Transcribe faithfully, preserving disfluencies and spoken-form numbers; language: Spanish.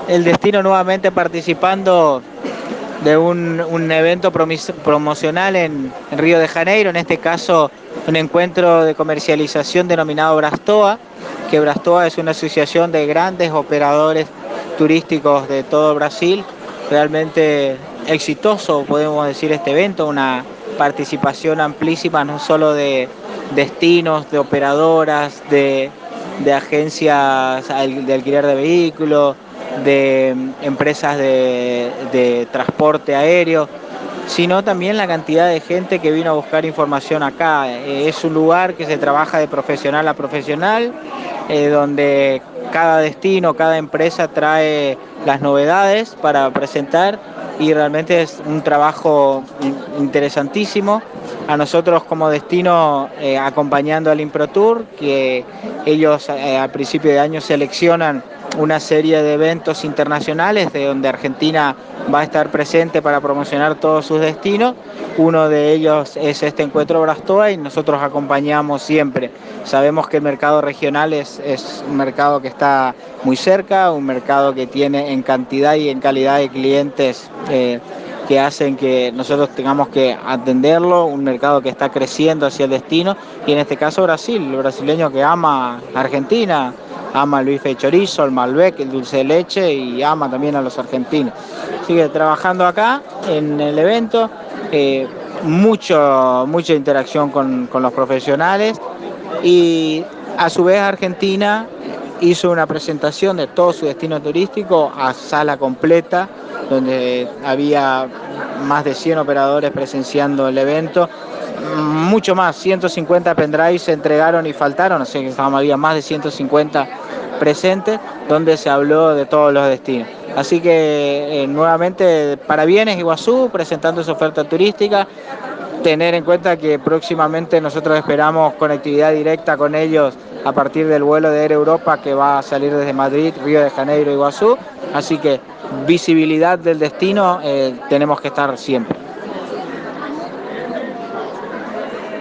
el destino nuevamente participando de un, un evento promocional en, en Río de Janeiro, en este caso un encuentro de comercialización denominado Brastoa, que Brastoa es una asociación de grandes operadores turísticos de todo Brasil. Realmente exitoso, podemos decir, este evento, una participación amplísima no solo de destinos, de operadoras, de, de agencias de alquiler de vehículos, de empresas de, de transporte aéreo, sino también la cantidad de gente que vino a buscar información acá. Eh, es un lugar que se trabaja de profesional a profesional, eh, donde cada destino, cada empresa trae las novedades para presentar y realmente es un trabajo interesantísimo. A nosotros como destino, eh, acompañando al ImproTour, que ellos eh, a principio de año seleccionan una serie de eventos internacionales de donde Argentina va a estar presente para promocionar todos sus destinos. Uno de ellos es este encuentro Brastoa y nosotros acompañamos siempre. Sabemos que el mercado regional es, es un mercado que está muy cerca, un mercado que tiene en cantidad y en calidad de clientes eh, que hacen que nosotros tengamos que atenderlo, un mercado que está creciendo hacia el destino, y en este caso Brasil, el brasileño que ama Argentina, ama el bife de chorizo, el Malbec, el dulce de leche y ama también a los argentinos. Sigue trabajando acá en el evento, eh, mucho, mucha interacción con, con los profesionales y a su vez Argentina hizo una presentación de todo su destino turístico a sala completa, donde había más de cien operadores presenciando el evento. Mucho más, ciento cincuenta pendrives se entregaron y faltaron, así que había más de ciento cincuenta presentes, donde se habló de todos los destinos. Así que eh, nuevamente para Bienes Iguazú, presentando su oferta turística, tener en cuenta que próximamente nosotros esperamos conectividad directa con ellos a partir del vuelo de Air Europa que va a salir desde Madrid, Río de Janeiro, Iguazú, así que visibilidad del destino eh, tenemos que estar siempre.